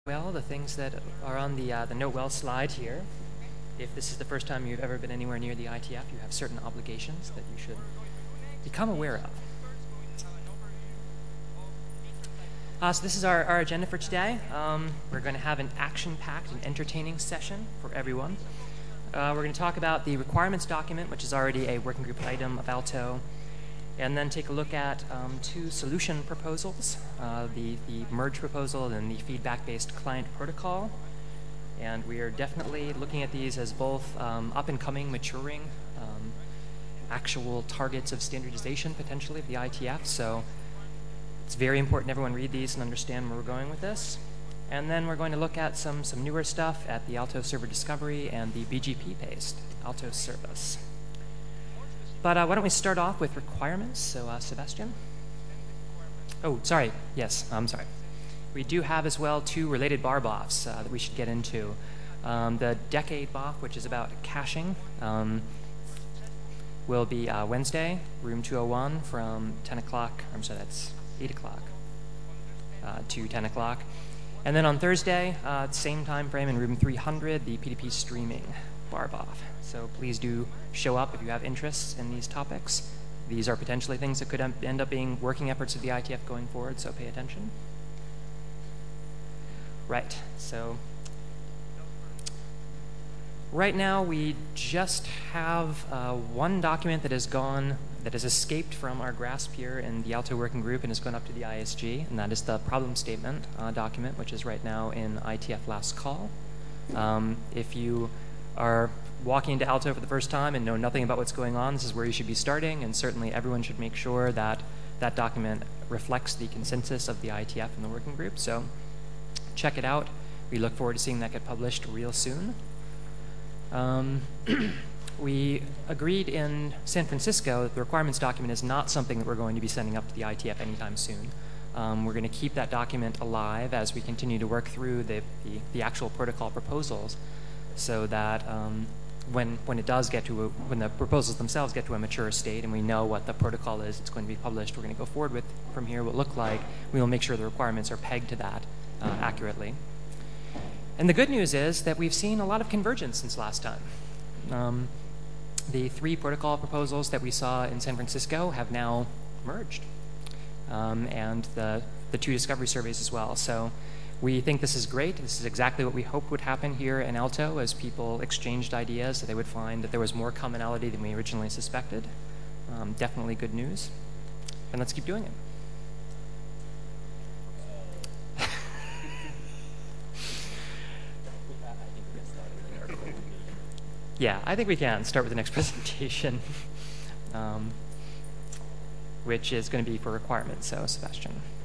Well, the things that are on the Note Well slide here. If this is the first time you've ever been anywhere near the ITF, you have certain obligations that you should become aware of. So this is our agenda for today. We're going to have an action-packed and entertaining session for everyone. We're going to talk about the requirements document, which is already a working group item of Alto, and then take a look at two solution proposals, the merge proposal and the feedback-based client protocol. And we are definitely looking at these as both up-and-coming, maturing, actual targets of standardization, potentially, of the ITF. So it's very important everyone read these and understand where we're going with this. And then we're going to look at some newer stuff at the Alto Server Discovery and the BGP-based Alto service. But why don't we start off with requirements? So, Sebastian? Oh, sorry. Yes, I'm sorry. We do have as well two related bar BOFs that we should get into. The decade BOF, which is about caching, will be Wednesday, room 201 from 10 o'clock. I'm sorry, that's 8 o'clock to 10 o'clock. And then on Thursday, same time frame in room 300, the PDP streaming bar BOF. So please do show up if you have interests in these topics. These are potentially things that could end up being working efforts of the ITF going forward, so pay attention. Right, so right now we just have one document that has escaped from our grasp here in the Alto working group and has gone up to the ISG, and that is the problem statement document, which is right now in ITF last call. If you are walking into Alto for the first time and know nothing about what's going on, this is where you should be starting, and certainly everyone should make sure that that document reflects the consensus of the ITF and the working group. So check it out. We look forward to seeing that get published real soon. We agreed in San Francisco that the requirements document is not something that we're going to be sending up to the ITF anytime soon. We're going to keep that document alive as we continue to work through the actual protocol proposals, so that when the proposals themselves get to a mature state and we know what the protocol is it's going to be published, we're going to go forward with from here what it look like. We will make sure the requirements are pegged to that accurately. And the good news is that we've seen a lot of convergence since last time. The three protocol proposals that we saw in San Francisco have now merged, and the two discovery surveys as well. So we think this is great. This is exactly what we hoped would happen here in Alto as people exchanged ideas, that they would find that there was more commonality than we originally suspected. Definitely good news. And let's keep doing it. Yeah, I think we can start with the next presentation, which is going to be for requirements. So, Sebastian.